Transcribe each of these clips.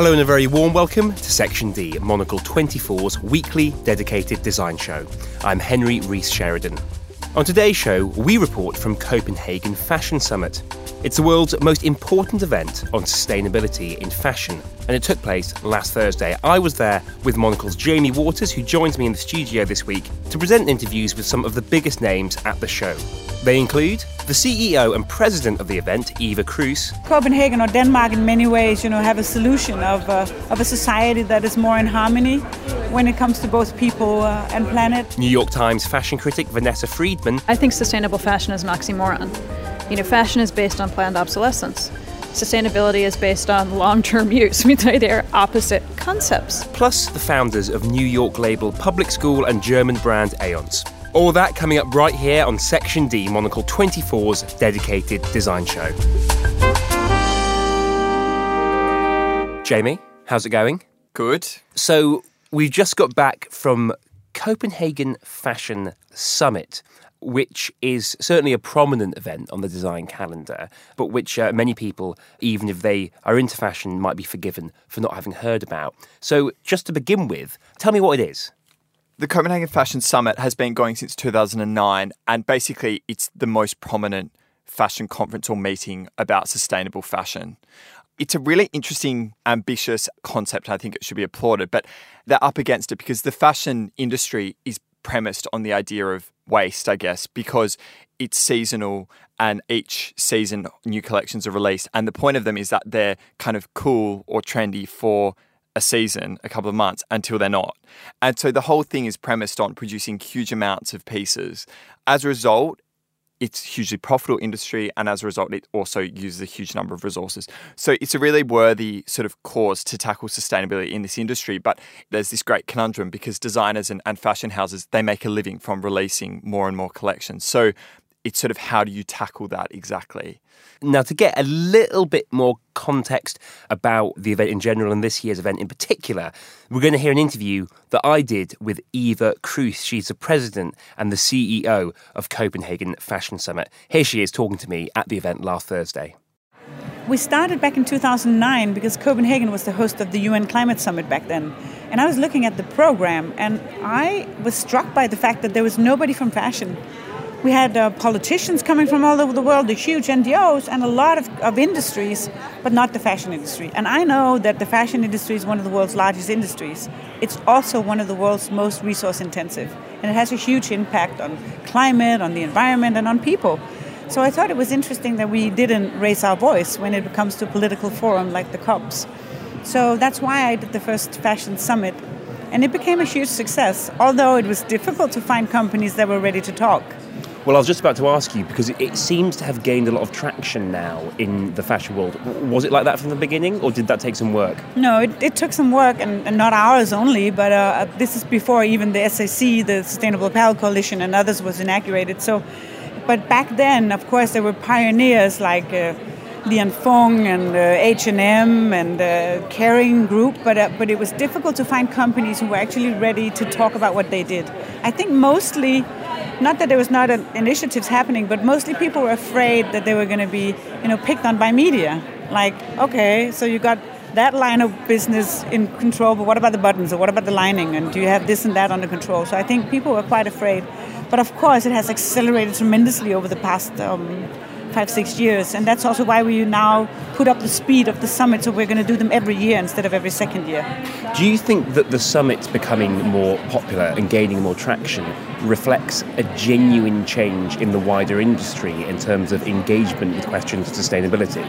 Hello and a very warm welcome to Section D, Monocle 24's weekly dedicated design show. I'm Henry Rees-Sheridan. On today's show, we report from Copenhagen Fashion Summit. It's the world's most important event on sustainability in fashion, and it took place last Thursday. I was there with Monocle's Jamie Waters, who joins me in the studio this week to present interviews with some of the biggest names at the show. They include the CEO and president of the event, Eva Kruse. Copenhagen, or Denmark in many ways, have a solution of a society that is more in harmony when it comes to both people and planet. New York Times fashion critic Vanessa Friedman. I think sustainable fashion is an oxymoron. Fashion is based on planned obsolescence. Sustainability is based on long-term use. They're opposite concepts. Plus the founders of New York label Public School and German brand Aeons. All that coming up right here on Section D, Monocle 24's dedicated design show. Jamie, how's it going? Good. So we've just got back from Copenhagen Fashion Summit, which is certainly a prominent event on the design calendar, but which many people, even if they are into fashion, might be forgiven for not having heard about. So just to begin with, tell me what it is. The Copenhagen Fashion Summit has been going since 2009, and basically it's the most prominent fashion conference or meeting about sustainable fashion. It's a really interesting, ambitious concept. I think it should be applauded, but they're up against it because the fashion industry is premised on the idea of waste, I guess, because it's seasonal and each season new collections are released. And the point of them is that they're kind of cool or trendy for a season, a couple of months, until they're not. And so the whole thing is premised on producing huge amounts of pieces. As a result, it's a hugely profitable industry, and as a result, it also uses a huge number of resources. So it's a really worthy sort of cause to tackle sustainability in this industry. But there's this great conundrum because designers and fashion houses, they make a living from releasing more and more collections. So it's sort of how do you tackle that exactly? Now, to get a little bit more context about the event in general and this year's event in particular, we're going to hear an interview that I did with Eva Kruse. She's the president and the CEO of Copenhagen Fashion Summit. Here she is talking to me at the event last Thursday. We started back in 2009 because Copenhagen was the host of the UN Climate Summit back then. And I was looking at the program and I was struck by the fact that there was nobody from fashion. We had politicians coming from all over the world, the huge NGOs, and a lot of industries, but not the fashion industry. And I know that the fashion industry is one of the world's largest industries. It's also one of the world's most resource intensive. And it has a huge impact on climate, on the environment, and on people. So I thought it was interesting that we didn't raise our voice when it comes to a political forum like the COPs. So that's why I did the first fashion summit. And it became a huge success, although it was difficult to find companies that were ready to talk. Well, I was just about to ask you, because it seems to have gained a lot of traction now in the fashion world. Was it like that from the beginning, or did that take some work? No, it took some work, and not ours only, but this is before even the SAC, the Sustainable Apparel Coalition, and others was inaugurated. So, but back then, of course, there were pioneers like Lian Fung and H&M and Kering Group, but it was difficult to find companies who were actually ready to talk about what they did. I think mostly, not that there was not initiatives happening, but mostly people were afraid that they were going to be, picked on by media. Like, okay, so you got that line of business in control, but what about the buttons, or what about the lining, and do you have this and that under control? So I think people were quite afraid. But of course, it has accelerated tremendously over the past 5-6 years, and that's also why we now put up the speed of the summit, so we're going to do them every year instead of every second year. Do you think that the summit's becoming more popular and gaining more traction reflects a genuine change in the wider industry in terms of engagement with questions of sustainability?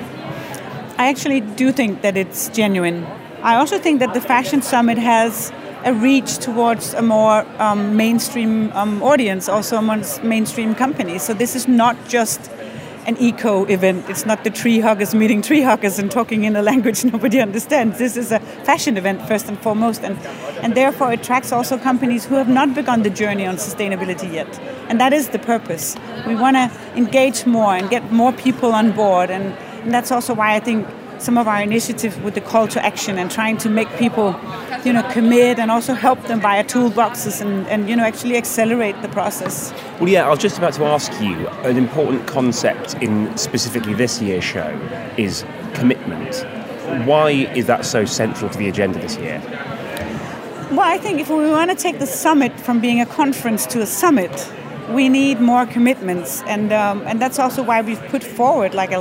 I actually do think that it's genuine. I also think that the Fashion Summit has a reach towards a more mainstream audience, also amongst mainstream companies. So this is not just an eco event. It's not the tree huggers meeting tree huggers and talking in a language nobody understands. This is a fashion event first and foremost, and therefore it attracts also companies who have not begun the journey on sustainability yet. And that is the purpose. We want to engage more and get more people on board, and that's also why I think some of our initiatives with the call to action and trying to make people, commit and also help them via toolboxes and actually accelerate the process. Well, yeah, I was just about to ask you, an important concept in specifically this year's show is commitment. Why is that so central to the agenda this year? Well, I think if we want to take the summit from being a conference to a summit, we need more commitments, and that's also why we've put forward like a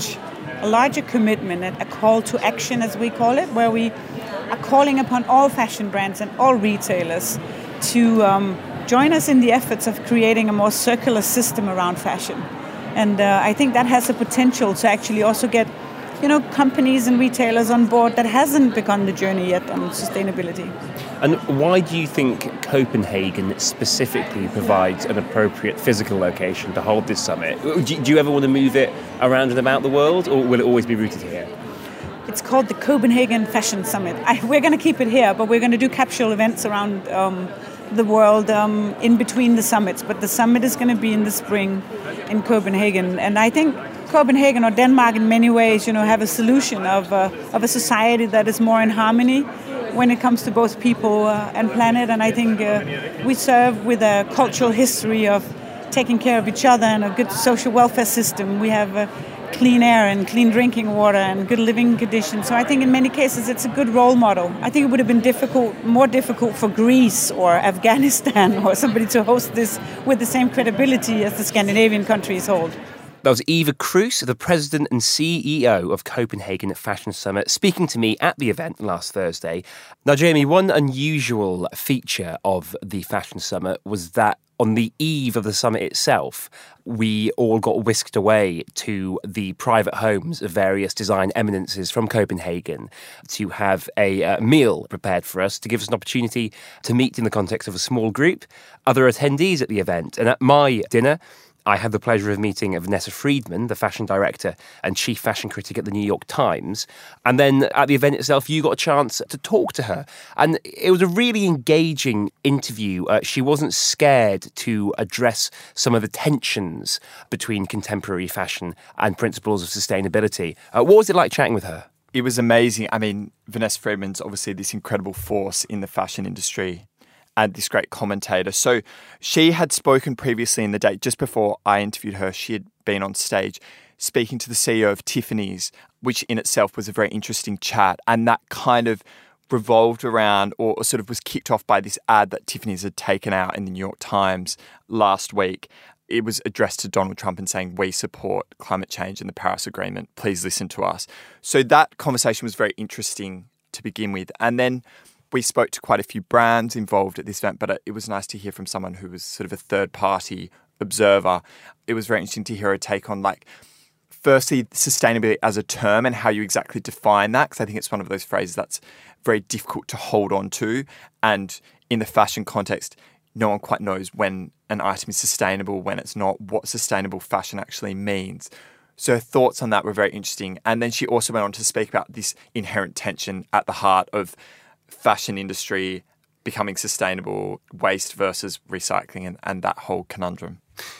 larger commitment, a call to action, as we call it, where we are calling upon all fashion brands and all retailers to join us in the efforts of creating a more circular system around fashion. And I think that has the potential to actually also get, companies and retailers on board that hasn't begun the journey yet on sustainability. And why do you think Copenhagen specifically provides an appropriate physical location to hold this summit? Do you ever want to move it around and about the world, or will it always be rooted here? It's called the Copenhagen Fashion Summit. We're going to keep it here, but we're going to do capsule events around the world in between the summits. But the summit is going to be in the spring in Copenhagen. And I think Copenhagen or Denmark in many ways, have a solution of a society that is more in harmony when it comes to both people and planet. And I think we serve with a cultural history of taking care of each other and a good social welfare system. We have clean air and clean drinking water and good living conditions. So I think in many cases it's a good role model. I think it would have been more difficult for Greece or Afghanistan or somebody to host this with the same credibility as the Scandinavian countries hold. That was Eva Kruse, the president and CEO of Copenhagen Fashion Summit, speaking to me at the event last Thursday. Now, Jamie, one unusual feature of the Fashion Summit was that on the eve of the summit itself, we all got whisked away to the private homes of various design eminences from Copenhagen to have a meal prepared for us, to give us an opportunity to meet in the context of a small group, other attendees at the event. And at my dinner, I had the pleasure of meeting Vanessa Friedman, the fashion director and chief fashion critic at the New York Times. And then at the event itself, you got a chance to talk to her. And it was a really engaging interview. She wasn't scared to address some of the tensions between contemporary fashion and principles of sustainability. What was it like chatting with her? It was amazing. I mean, Vanessa Friedman's obviously this incredible force in the fashion industry and this great commentator. So she had spoken previously in the day, just before I interviewed her, she had been on stage speaking to the CEO of Tiffany's, which in itself was a very interesting chat. And that kind of revolved around, or sort of was kicked off by this ad that Tiffany's had taken out in the New York Times last week. It was addressed to Donald Trump and saying, we support climate change and the Paris Agreement. Please listen to us. So that conversation was very interesting to begin with. And then we spoke to quite a few brands involved at this event, but it was nice to hear from someone who was sort of a third-party observer. It was very interesting to hear her take on, firstly, sustainability as a term and how you exactly define that, because I think it's one of those phrases that's very difficult to hold on to. And in the fashion context, no one quite knows when an item is sustainable, when it's not, what sustainable fashion actually means. So her thoughts on that were very interesting. And then she also went on to speak about this inherent tension at the heart of fashion industry becoming sustainable, waste versus recycling, and that whole conundrum.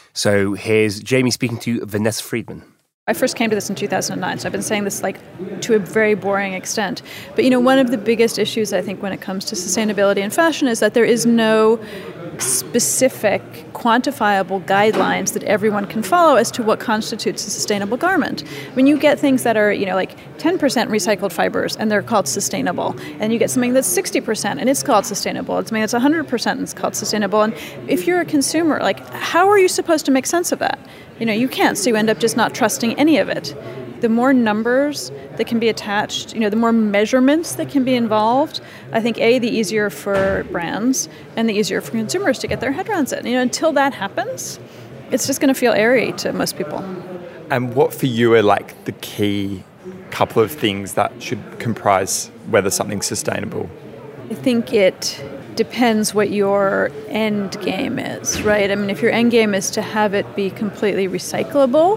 So here's Jamie speaking to Vanessa Friedman. I first came to this in 2009, so I've been saying this to a very boring extent. But one of the biggest issues I think when it comes to sustainability in fashion is that there is no specific quantifiable guidelines that everyone can follow as to what constitutes a sustainable garment. When you get things that are 10% recycled fibers and they're called sustainable, and you get something that's 60% and it's called sustainable, it's something that's 100% and it's called sustainable, and if you're a consumer, how are you supposed to make sense of that? You can't, so you end up just not trusting any of it. The more numbers that can be attached, the more measurements that can be involved, I think, the easier for brands and the easier for consumers to get their head around it. Until that happens, it's just going to feel airy to most people. And what for you are the key couple of things that should comprise whether something's sustainable? I think it depends what your end game is, right? I mean, if your end game is to have it be completely recyclable,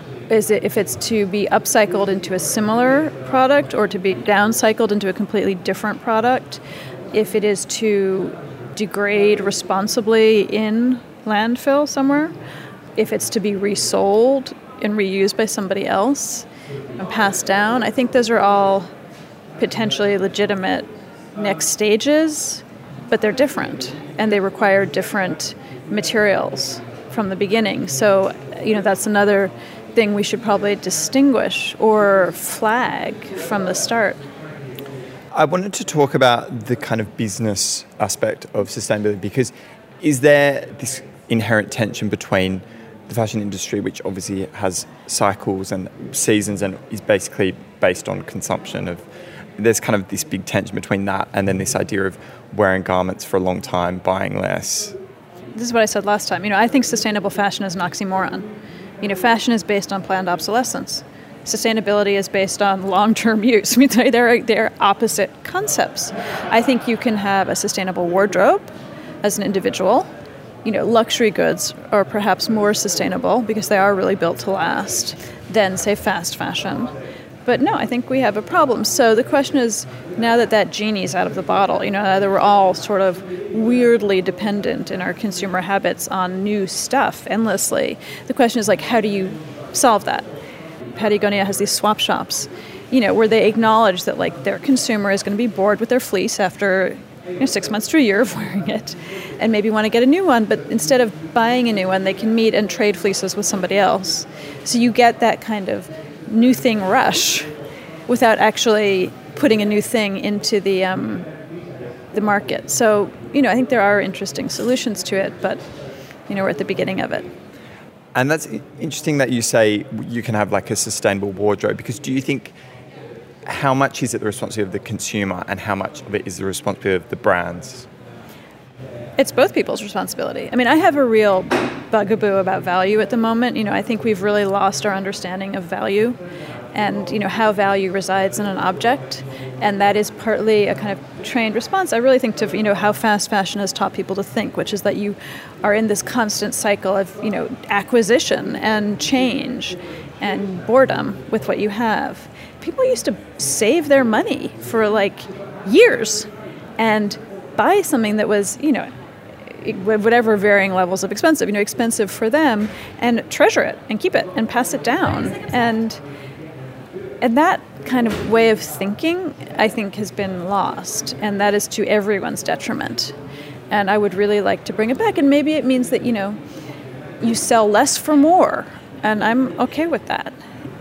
if it's to be upcycled into a similar product or to be downcycled into a completely different product, if it is to degrade responsibly in landfill somewhere, if it's to be resold and reused by somebody else and passed down, I think those are all potentially legitimate next stages, but they're different and they require different materials from the beginning. So, that's another thing we should probably distinguish or flag from the start. I wanted to talk about the kind of business aspect of sustainability, because is there this inherent tension between the fashion industry, which obviously has cycles and seasons and is basically based on consumption of, there's kind of this big tension between that and then this idea of wearing garments for a long time, buying less. This is what I said last time. I think sustainable fashion is an oxymoron. Fashion is based on planned obsolescence. Sustainability is based on long-term use. They're opposite concepts. I think you can have a sustainable wardrobe as an individual. Luxury goods are perhaps more sustainable because they are really built to last than, say, fast fashion. But no, I think we have a problem. So the question is, now that genie's out of the bottle, that we're all sort of weirdly dependent in our consumer habits on new stuff endlessly. The question is, how do you solve that? Patagonia has these swap shops, where they acknowledge that, their consumer is going to be bored with their fleece after 6 months to a year of wearing it and maybe want to get a new one, but instead of buying a new one, they can meet and trade fleeces with somebody else. So you get that kind of new thing rush without actually putting a new thing into the market. So, I think there are interesting solutions to it, but, we're at the beginning of it. And that's interesting that you say you can have a sustainable wardrobe, because do you think, how much is it the responsibility of the consumer and how much of it is the responsibility of the brands? It's both people's responsibility. I have a real bugaboo about value at the moment. I think we've really lost our understanding of value and, how value resides in an object. And that is partly a kind of trained response, I really think, to, how fast fashion has taught people to think, which is that you are in this constant cycle of, acquisition and change and boredom with what you have. People used to save their money for years and buy something that was, whatever varying levels of expensive, expensive for them, and treasure it and keep it and pass it down. And that kind of way of thinking, I think, has been lost, and that is to everyone's detriment. And I would really like to bring it back, and maybe it means that, you sell less for more, and I'm okay with that.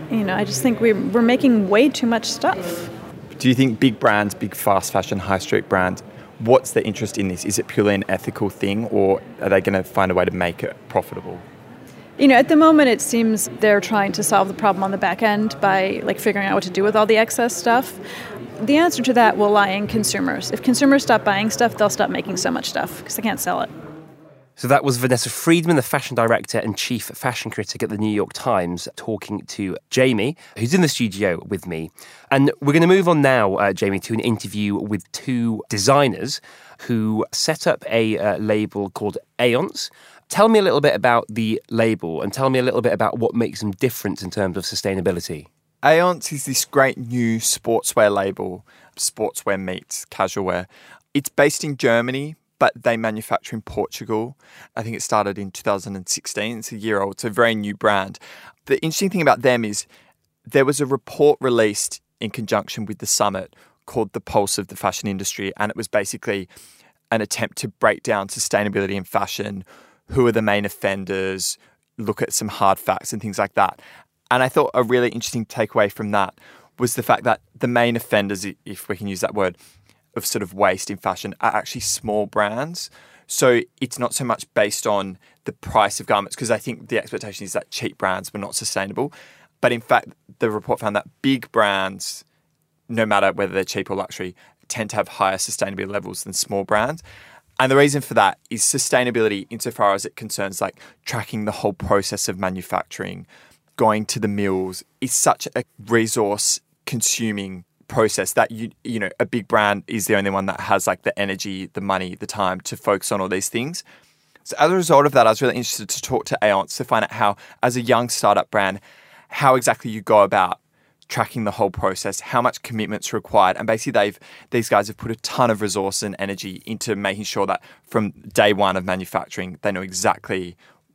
I just think we're making way too much stuff. Do you think big brands, big fast fashion, high street brands, what's the interest in this? Is it purely an ethical thing, or are they going to find a way to make it profitable? At the moment, it seems they're trying to solve the problem on the back end by figuring out what to do with all the excess stuff. The answer to that will lie in consumers. If consumers stop buying stuff, they'll stop making so much stuff because they can't sell it. So that was Vanessa Friedman, the fashion director and chief fashion critic at the New York Times, talking to Jamie, who's in the studio with me. And we're going to move on now, Jamie, to an interview with two designers who set up a label called Aeons. Tell me a little bit about the label and tell me a little bit about what makes them different in terms of sustainability. Aeons is this great new sportswear label. Sportswear meets casual wear. It's based in Germany, but they manufacture in Portugal. I think it started in 2016. It's a year old. It's a very new brand. The interesting thing about them is there was a report released in conjunction with the summit called The Pulse of the Fashion Industry, and it was basically an attempt to break down sustainability in fashion, who are the main offenders, look at some hard facts and things like that. And I thought a really interesting takeaway from that was the fact that the main offenders, if we can use that word, of sort of waste in fashion are actually small brands. So it's not so much based on the price of garments, because I think the expectation is that cheap brands were not sustainable. But in fact, the report found that big brands, no matter whether they're cheap or luxury, tend to have higher sustainability levels than small brands. And the reason for that is sustainability insofar as it concerns tracking the whole process of manufacturing, going to the mills, is such a resource consuming process that a big brand is the only one that has the energy, the money, the time to focus on all these things. So as a result of that, I was really interested to talk to Aeons to find out how, as a young startup brand, how exactly you go about tracking the whole process, how much commitment's required. And basically these guys have put a ton of resource and energy into making sure that from day one of manufacturing, they know exactly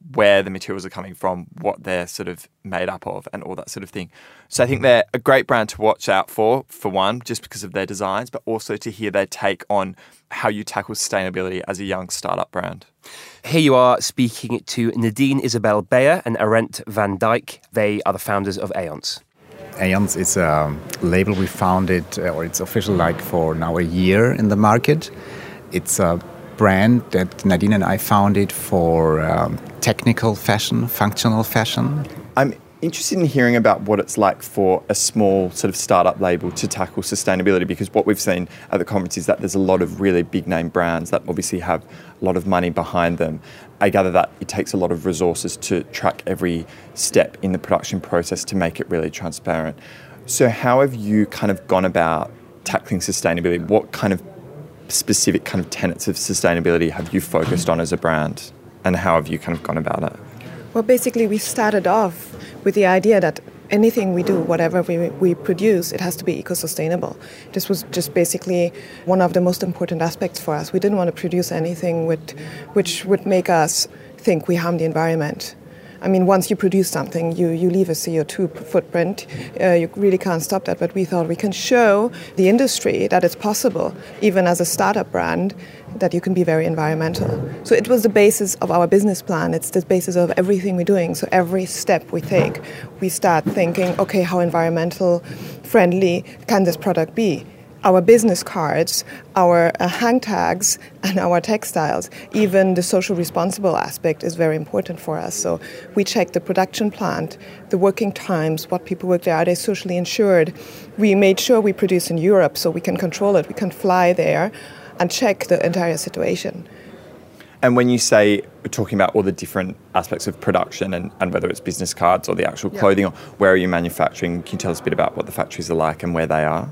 where the materials are coming from, what they're sort of made up of, and all that sort of thing. So I think they're a great brand to watch out for one, just because of their designs, but also to hear their take on how you tackle sustainability as a young startup brand. Here you are speaking to Nadine Isabel Beyer and Arend van Dijk. They are the founders of Aeons. Aeons is a label we founded, or it's official for now a year in the market. It's a brand that Nadine and I founded for technical fashion, functional fashion. I'm interested in hearing about what it's like for a small sort of startup label to tackle sustainability, because what we've seen at the conference is that there's a lot of really big name brands that obviously have a lot of money behind them. I gather that it takes a lot of resources to track every step in the production process to make it really transparent. So how have you kind of gone about tackling sustainability? What kind of specific kind of tenets of sustainability have you focused on as a brand, and how have you kind of gone about it? Well, basically, we started off with the idea that anything we do, whatever we produce, it has to be eco-sustainable. This was just basically one of the most important aspects for us. We didn't want to produce anything which would make us think we harm the environment. I mean, once you produce something, you leave a CO2 footprint. You really can't stop that. But we thought we can show the industry that it's possible, even as a startup brand, that you can be very environmental. So it was the basis of our business plan. It's the basis of everything we're doing. So every step we take, we start thinking, okay, how environmental friendly can this product be? Our business cards, our hang tags, and our textiles, even the social responsible aspect is very important for us. So we check the production plant, the working times, what people work there, are they socially insured? We made sure we produce in Europe so we can control it. We can fly there and check the entire situation. And when you say, we're talking about all the different aspects of production and whether it's business cards or the actual clothing, or where are you manufacturing? Can you tell us a bit about what the factories are like and where they are?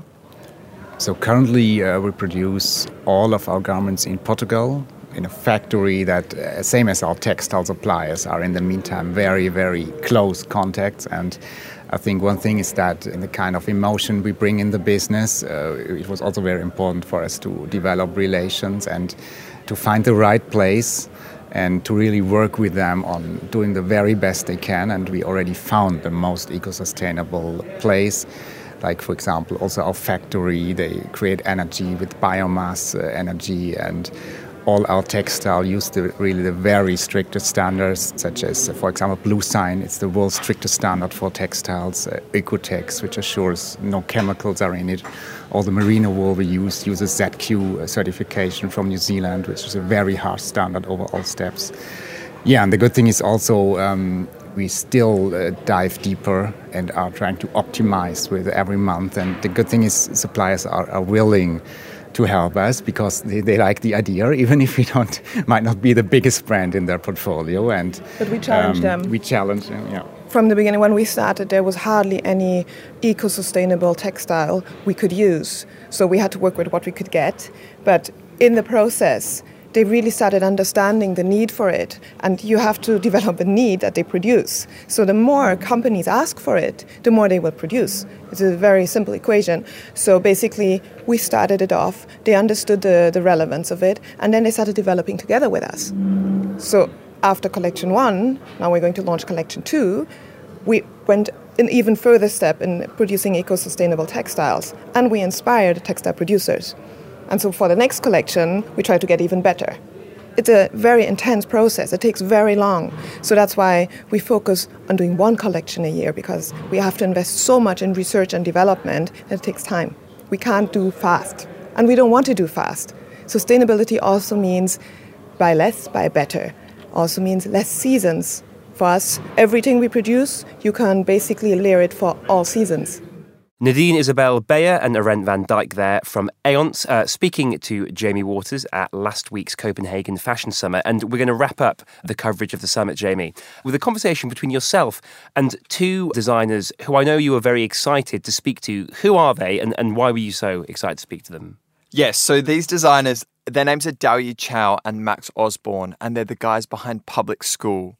So currently we produce all of our garments in Portugal in a factory that, same as our textile suppliers, are in the meantime very, very close contacts. And I think one thing is that in the kind of emotion we bring in the business, it was also very important for us to develop relations and to find the right place and to really work with them on doing the very best they can. And we already found the most eco-sustainable place. Like, for example, also our factory, they create energy with biomass energy, and all our textile use the very strictest standards, such as, for example, Bluesign. It's the world's strictest standard for textiles. Ecotex, which assures no chemicals are in it. All the merino wool we use uses ZQ certification from New Zealand, which is a very harsh standard over all steps. Yeah, and the good thing is also we still dive deeper and are trying to optimize with every month. And the good thing is suppliers are willing to help us because they like the idea, even if we might not be the biggest brand in their portfolio. But we challenge them. We challenge them, yeah. From the beginning, when we started, there was hardly any eco-sustainable textile we could use. So we had to work with what we could get. But in the process, they really started understanding the need for it. And you have to develop a need that they produce. So the more companies ask for it, the more they will produce. It's a very simple equation. So basically, we started it off. They understood the relevance of it. And then they started developing together with us. So after Collection 1, now we're going to launch Collection 2, we went an even further step in producing eco-sustainable textiles. And we inspired textile producers. And so for the next collection, we try to get even better. It's a very intense process. It takes very long. So that's why we focus on doing one collection a year, because we have to invest so much in research and development that it takes time. We can't do fast. And we don't want to do fast. Sustainability also means buy less, buy better. Also means less seasons. For us, everything we produce, you can basically layer it for all seasons. Nadine Isabel Beyer and Arend van Dijk there from Aeons, speaking to Jamie Waters at last week's Copenhagen Fashion Summit. And we're going to wrap up the coverage of the summit, Jamie, with a conversation between yourself and two designers who I know you were very excited to speak to. Who are they and why were you so excited to speak to them? Yes, so these designers, their names are Dao-Yi Chow and Max Osborne, and they're the guys behind Public School.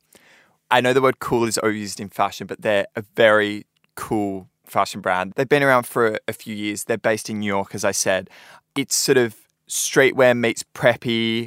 I know the word cool is overused in fashion, but they're a very cool fashion brand. They've been around for a few years. They're based in New York, as I said. It's sort of streetwear meets preppy.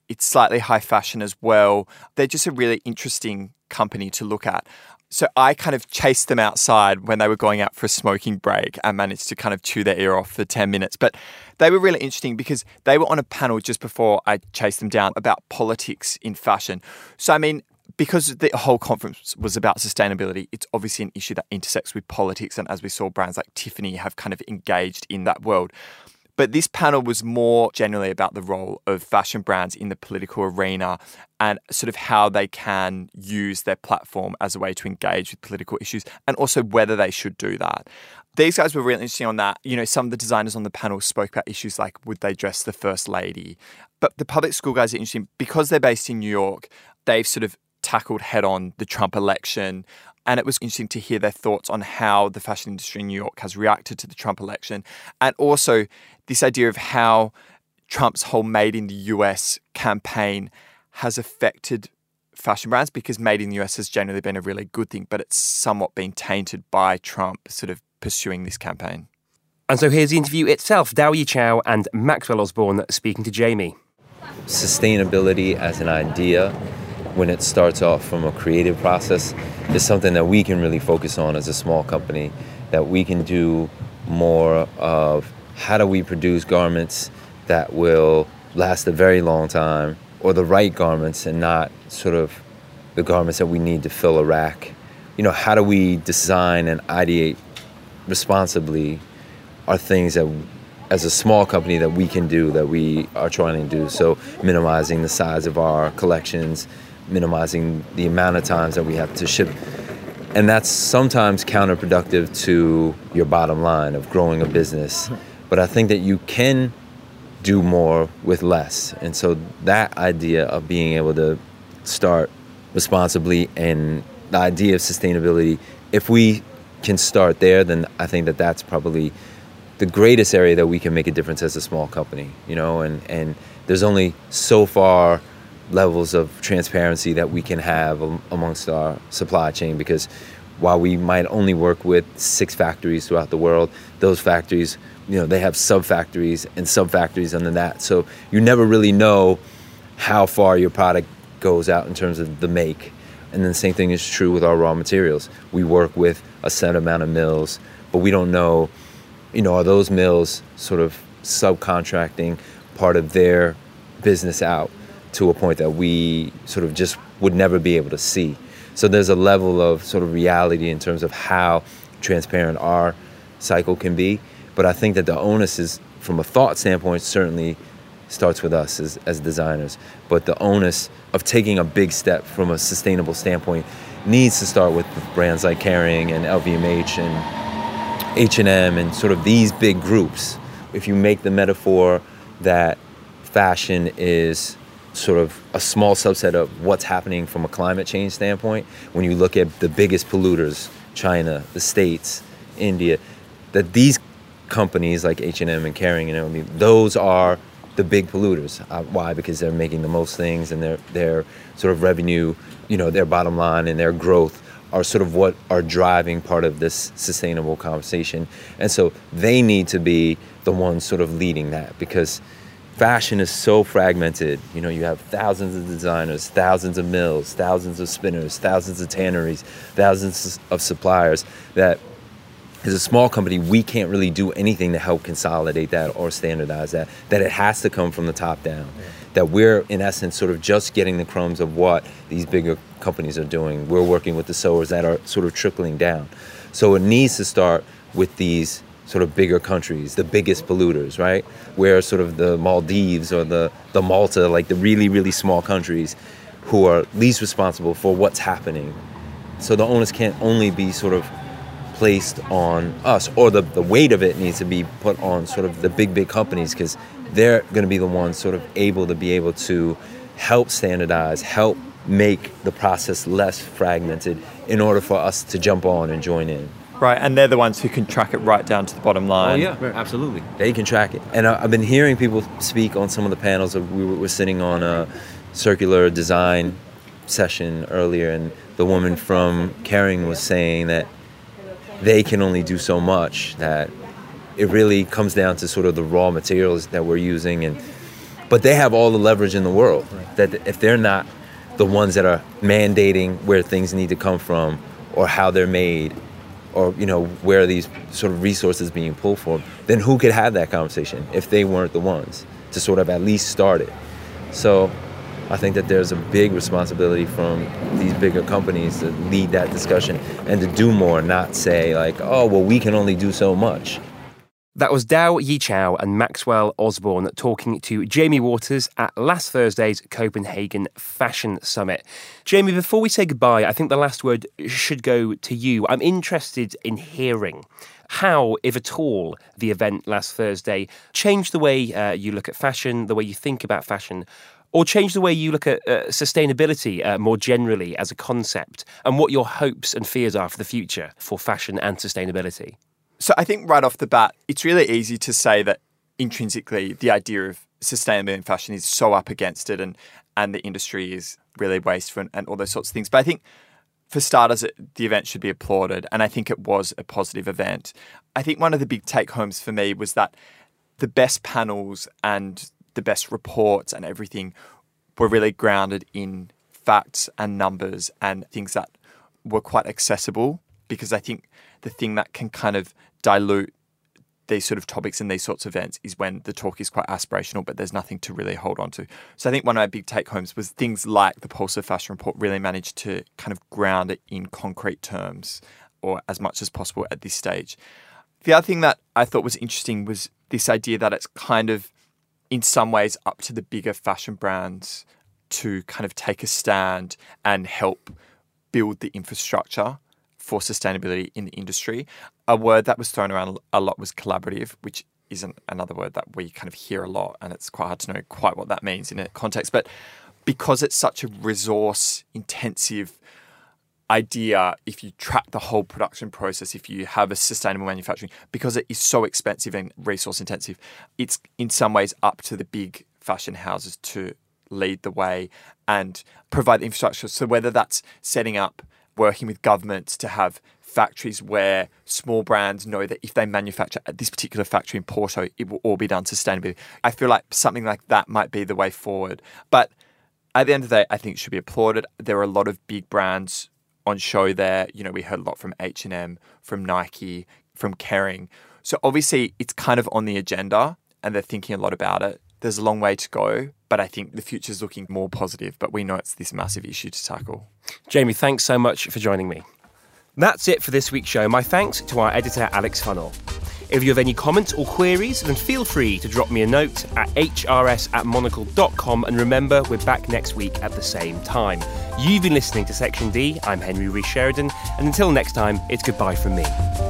It's slightly high fashion as well. They're just a really interesting company to look at. So I kind of chased them outside when they were going out for a smoking break and managed to kind of chew their ear off for 10 minutes. But they were really interesting because they were on a panel just before I chased them down about politics in fashion. So, I mean, because the whole conference was about sustainability, it's obviously an issue that intersects with politics. And as we saw, brands like Tiffany have kind of engaged in that world. But this panel was more generally about the role of fashion brands in the political arena and sort of how they can use their platform as a way to engage with political issues and also whether they should do that. These guys were really interesting on that. You know, some of the designers on the panel spoke about issues like would they dress the first lady? But the public school guys are interesting because they're based in New York. They've sort of tackled head-on the Trump election. And it was interesting to hear their thoughts on how the fashion industry in New York has reacted to the Trump election. And also this idea of how Trump's whole Made in the US campaign has affected fashion brands, because Made in the US has generally been a really good thing, but it's somewhat been tainted by Trump sort of pursuing this campaign. And so here's the interview itself. Dao Yi Chow and Maxwell Osborne speaking to Jamie. Sustainability as an idea, when it starts off from a creative process, is something that we can really focus on as a small company, that we can do more of how do we produce garments that will last a very long time, or the right garments and not sort of the garments that we need to fill a rack. You know, how do we design and ideate responsibly are things that as a small company that we can do, that we are trying to do. So minimizing the size of our collections, minimizing the amount of times that we have to ship. And that's sometimes counterproductive to your bottom line of growing a business. But I think that you can do more with less. And so that idea of being able to start responsibly and the idea of sustainability, if we can start there, then I think that that's probably the greatest area that we can make a difference as a small company, you know, and there's only so far levels of transparency that we can have amongst our supply chain, because while we might only work with 6 factories throughout the world, those factories, you know, they have sub-factories and sub-factories under that. So you never really know how far your product goes out in terms of the make. And then the same thing is true with our raw materials. We work with a set amount of mills, but we don't know, you know, are those mills sort of subcontracting part of their business out to a point that we sort of just would never be able to see. So there's a level of sort of reality in terms of how transparent our cycle can be. But I think that the onus is, from a thought standpoint, certainly starts with us as designers. But the onus of taking a big step from a sustainable standpoint needs to start with brands like Kering and LVMH and H&M and sort of these big groups. If you make the metaphor that fashion is sort of a small subset of what's happening from a climate change standpoint, when you look at the biggest polluters, China, the States, India, that these companies like H&M and Kering, you know, I mean, those are the big polluters. Why? Because they're making the most things, and their sort of revenue, you know, their bottom line and their growth are sort of what are driving part of this sustainable conversation. And so they need to be the ones sort of leading that, because fashion is so fragmented. You know, you have thousands of designers, thousands of mills, thousands of spinners, thousands of tanneries, thousands of suppliers, that as a small company, we can't really do anything to help consolidate that or standardize that it has to come from the top down. Yeah. That we're, in essence, sort of just getting the crumbs of what these bigger companies are doing. We're working with the sewers that are sort of trickling down. So it needs to start with these sort of bigger countries, the biggest polluters, right? Where sort of the Maldives or the Malta, like the really, really small countries who are least responsible for what's happening. So the onus can't only be sort of placed on us, or the weight of it needs to be put on sort of the big companies, because they're going to be the ones sort of able to help standardize, help make the process less fragmented in order for us to jump on and join in. Right, and they're the ones who can track it right down to the bottom line. Oh yeah, absolutely. They can track it. And I've been hearing people speak on some of the panels. We were sitting on a circular design session earlier, and the woman from Kering was saying that they can only do so much, that it really comes down to sort of the raw materials that we're using. And But they have all the leverage in the world. Right. That if they're not the ones that are mandating where things need to come from or how they're made or, where these sort of resources being pulled from, then who could have that conversation if they weren't the ones to sort of at least start it? So I think that there's a big responsibility from these bigger companies to lead that discussion and to do more, not say like, oh, well, we can only do so much. That was Dao Yichao and Maxwell Osborne talking to Jamie Waters at last Thursday's Copenhagen Fashion Summit. Jamie, before we say goodbye, I think the last word should go to you. I'm interested in hearing how, if at all, the event last Thursday changed the way you look at fashion, the way you think about fashion, or change the way you look at sustainability more generally as a concept, and what your hopes and fears are for the future for fashion and sustainability. So I think right off the bat, it's really easy to say that intrinsically the idea of sustainability in fashion is so up against it and the industry is really wasteful and all those sorts of things. But I think for starters, the event should be applauded, and I think it was a positive event. I think one of the big take-homes for me was that the best panels and the best reports and everything were really grounded in facts and numbers and things that were quite accessible, because I think the thing that can kind of dilute these sort of topics in these sorts of events is when the talk is quite aspirational, but there's nothing to really hold on to. So I think one of my big take-homes was things like the Pulse of Fashion Report really managed to kind of ground it in concrete terms, or as much as possible at this stage. The other thing that I thought was interesting was this idea that it's kind of, in some ways, up to the bigger fashion brands to kind of take a stand and help build the infrastructure for sustainability in the industry. A word that was thrown around a lot was collaborative, which isn't another word that we kind of hear a lot, and it's quite hard to know quite what that means in a context. But because it's such a resource-intensive idea, if you track the whole production process, if you have a sustainable manufacturing, because it is so expensive and resource-intensive, it's in some ways up to the big fashion houses to lead the way and provide the infrastructure. So whether that's setting up, working with governments to have factories where small brands know that if they manufacture at this particular factory in Porto, it will all be done sustainably. I feel like something like that might be the way forward. But at the end of the day, I think it should be applauded. There are a lot of big brands on show there. We heard a lot from H&M, from Nike, from Kering. So obviously it's kind of on the agenda and they're thinking a lot about it. There's a long way to go, but I think the future's looking more positive, but we know it's this massive issue to tackle. Jamie, thanks so much for joining me. That's it for this week's show. My thanks to our editor, Alex Funnell. If you have any comments or queries, then feel free to drop me a note at hrs@monocle.com. And remember, we're back next week at the same time. You've been listening to Section D. I'm Henry Rees Sheridan. And until next time, it's goodbye from me.